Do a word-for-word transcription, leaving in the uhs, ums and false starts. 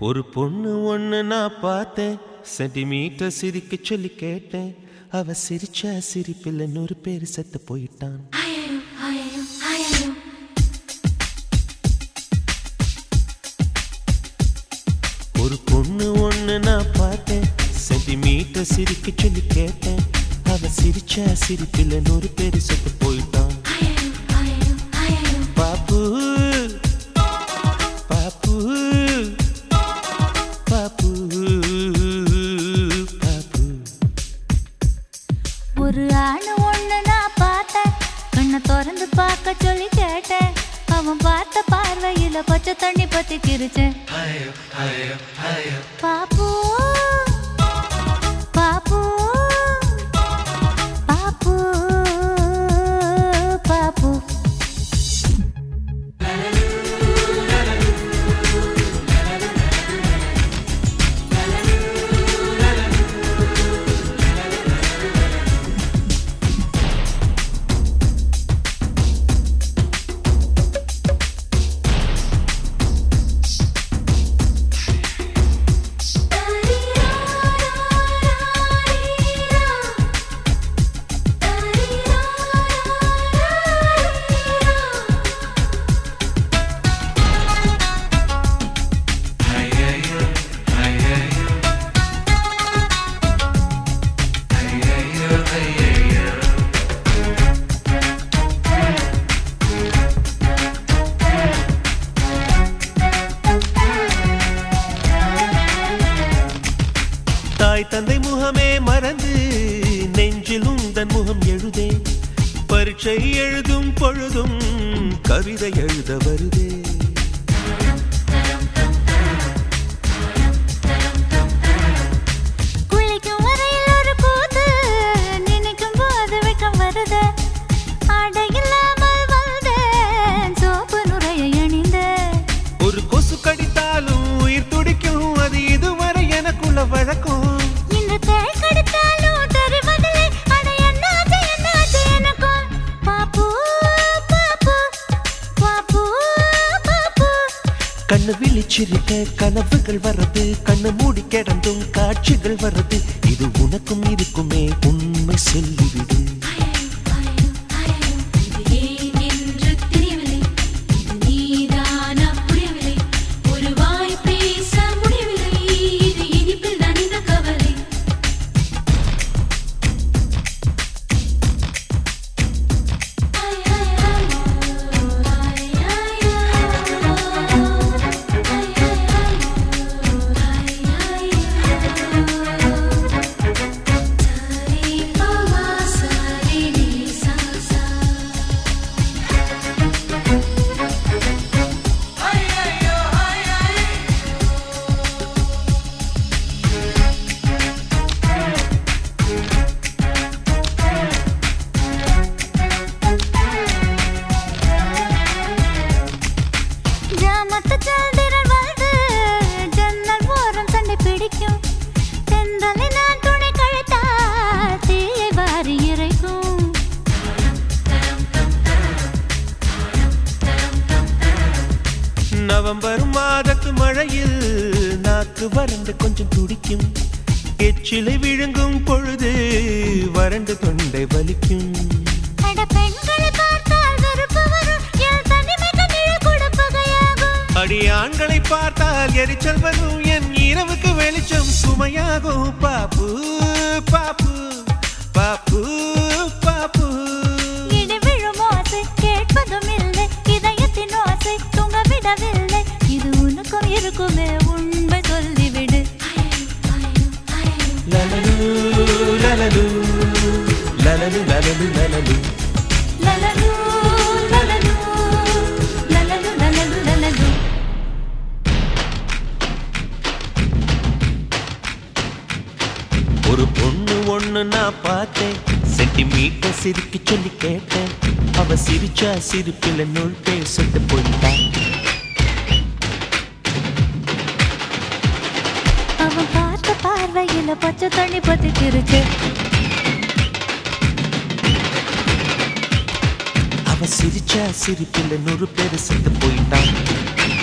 ஒரு பொண்ணு ஒண்ணு நான் பார்த்தேன், சென்டிமீட்டர் சிரிக்க சொல்லி கேட்டேன். அவ சிரிச்சா சிரிப்பில் நூறு பேர் செத்து போயிட்டான். ஒரு பொண்ணு ஒண்ணு நான் பார்த்தேன், சென்டிமீட்டர் சிரிக்க சொல்லி கேட்டேன். அவ சிரிச்சா சிரிப்பில் நூறு பேர் செத்து போயிட்டான். பாப்பு பாப்பு பாப்பு பாப்பு. ஒரு ஆணு ஒண்ணு நான் பார்த்தேன், கண்ணை திறந்து பார்க்க சொல்லி கேட்டேன். அவன் பார்த்த பார்வையில பச்சை தண்ணி பத்தி கிரிச்சேன். பாப்பு பாப்பு பாப்பு பாப்பு. தாய் தந்தை முகமே மறந்து நெஞ்சில் உந்தன் முகம் எழுதே. பரீட்சை எழுதும் பொழுதும் கவிதை எழுத வருதே. குளிக்கும் வரையில் ஒரு கூத்து, நினைக்கும் போது வெட்கம் வருது. ஆடை இல்லாமல் வந்தேன், சோப்பு நுரையை அணிந்தேன். ஒரு கொசு கடித்தாலும் உயிர் துடிக்கும், அது இதுவரை எனக்குள்ள வழக்கம். இந்த தேள் கடித்தாலும் தெரிவதில்லை, அட என்னாச்சு என்னாச்சு எனக்கும். பாப்பு பாப்பு பாப்பு பாப்பு. கண்ணு விழிச்சிருக்க கனவுகள் வர்றது, கண்ணு மூடி கிடந்தும் காட்சிகள் வர்றது. இது உனக்கும் இருக்குமே, உண்மை சொல்லிவிடு. நவம்பர் மாதத்து மழையில் நாக்கு வறண்டு கொஞ்சம் துடிக்கும். எச்சிலை விழுங்கும் பொழுது வறண்டு தொண்டை வலிக்கும். அடி ஆண்களை பார்த்தால் எரிச்சல் வரும், என் இரவுக்கு வெளிச்சம் சுமையாகும். பாப்பு பாப்பு பாப்பு பாப்பு. இடி விழும் ஓசை கேட்பதும் இல்லை, இதயத்தின் ஓசை தூங்க விடவில்லை. இது உனக்கும் இருக்குமே, உண்மை சொல்லிவிடு. லலலு லலலு லலலு லலலு லலலு லலலு லலலு லலலு லலலு லலலு. ஒரு பொண்ணு ஒண்ணு நான் பார்த்தேன், சென்டிமீட்டர் சிரிக்க சொல்லி கேட்டேன். அவ சிரிச்சா சிரிப்பில் நூல் பேர் செத்து போயிட்டான். அவன் பார்த்த பார்வையில பச்சை தண்ணி பத்தி கிரிச்சு. அவ சிரிச்சா சிரிப்பில் நூறு பேர் செத்து போயிட்டான்.